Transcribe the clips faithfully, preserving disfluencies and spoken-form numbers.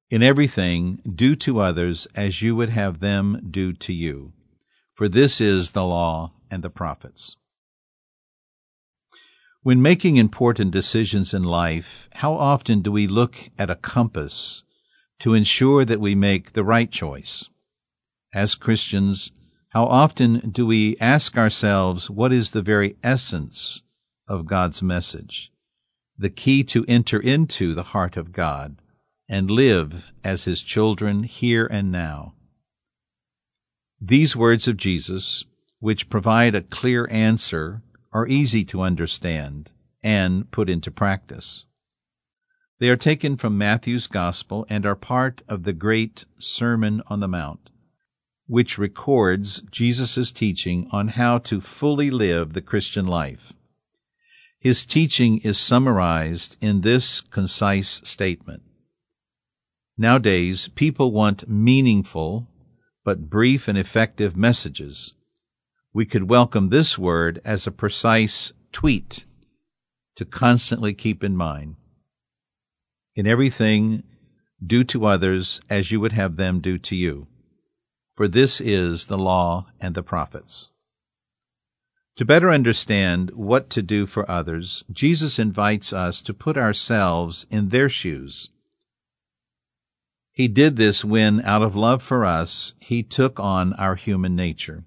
In everything, do to others as you would have them do to you, for this is the law and the prophets. When making important decisions in life, how often do we look at a compass to ensure that we make the right choice? As Christians, how often do we ask ourselves what is the very essence of God's message, the key to enter into the heart of God and live as His children here and now? These words of Jesus, which provide a clear answer, are easy to understand and put into practice. They are taken from Matthew's Gospel and are part of the great Sermon on the Mount, which records Jesus' teaching on how to fully live the Christian life. His teaching is summarized in this concise statement. Nowadays, people want meaningful but brief and effective messages. We could welcome this word as a precise tweet to constantly keep in mind. In everything, do to others as you would have them do to you, for this is the law and the prophets. To better understand what to do for others, Jesus invites us to put ourselves in their shoes. He did this when, out of love for us, He took on our human nature.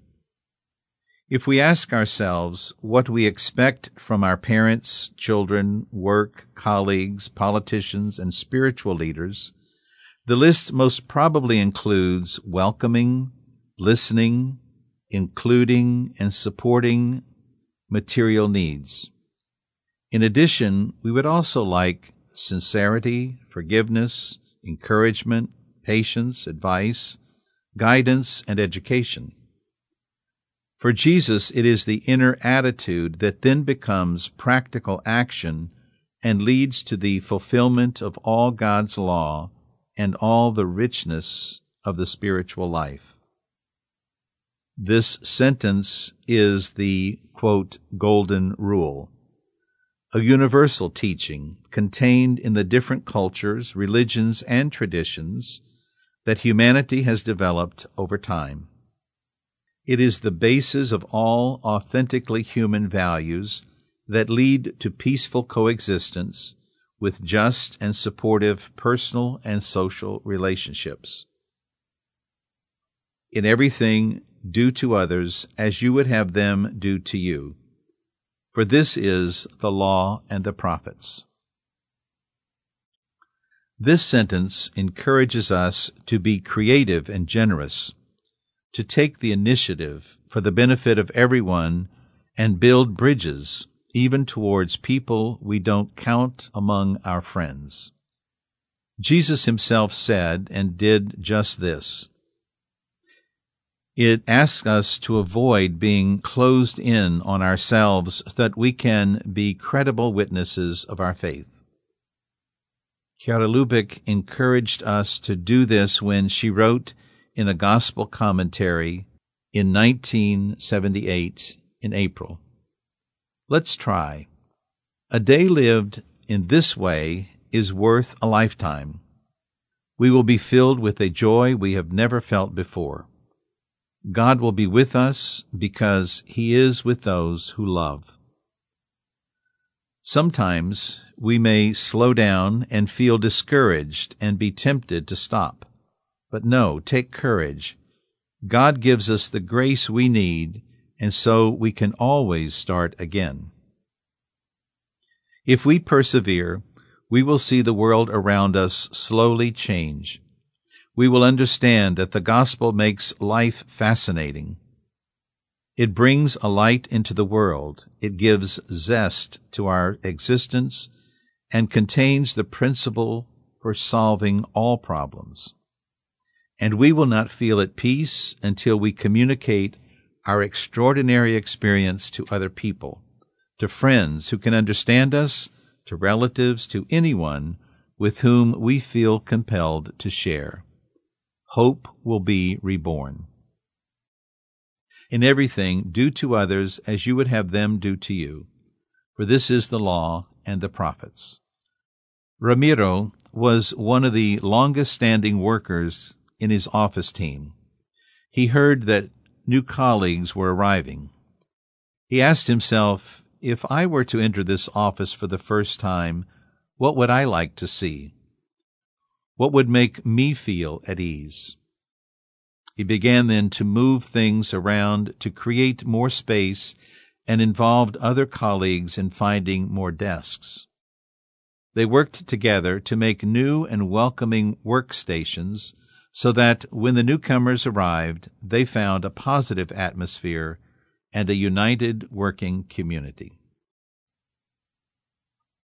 If we ask ourselves what we expect from our parents, children, work, colleagues, politicians, and spiritual leaders, the list most probably includes welcoming, listening, including, and supporting material needs. In addition, we would also like sincerity, forgiveness, encouragement, patience, advice, guidance, and education. For Jesus, it is the inner attitude that then becomes practical action and leads to the fulfillment of all God's law and all the richness of the spiritual life. This sentence is the, quote, golden rule, a universal teaching contained in the different cultures, religions, and traditions that humanity has developed over time. It is the basis of all authentically human values that lead to peaceful coexistence with just and supportive personal and social relationships. In everything, do to others as you would have them do to you, for this is the law and the prophets. This sentence encourages us to be creative and generous, to take the initiative for the benefit of everyone and build bridges even towards people we don't count among our friends. Jesus Himself said and did just this. It asks us to avoid being closed in on ourselves so that we can be credible witnesses of our faith. Chiara Lubich encouraged us to do this when she wrote in a gospel commentary in nineteen seventy-eight in April. Let's try. A day lived in this way is worth a lifetime. We will be filled with a joy we have never felt before. God will be with us because He is with those who love. Sometimes we may slow down and feel discouraged and be tempted to stop. But no, take courage. God gives us the grace we need, and so we can always start again. If we persevere, we will see the world around us slowly change. We will understand that the gospel makes life fascinating. It brings a light into the world. It gives zest to our existence and contains the principle for solving all problems. And we will not feel at peace until we communicate our extraordinary experience to other people, to friends who can understand us, to relatives, to anyone with whom we feel compelled to share. Hope will be reborn. In everything, do to others as you would have them do to you, for this is the law and the prophets. Ramiro was one of the longest-standing workers in his office team. He heard that new colleagues were arriving. He asked himself, if I were to enter this office for the first time, what would I like to see? What would make me feel at ease? He began then to move things around to create more space and involved other colleagues in finding more desks. They worked together to make new and welcoming workstations so that when the newcomers arrived, they found a positive atmosphere and a united working community.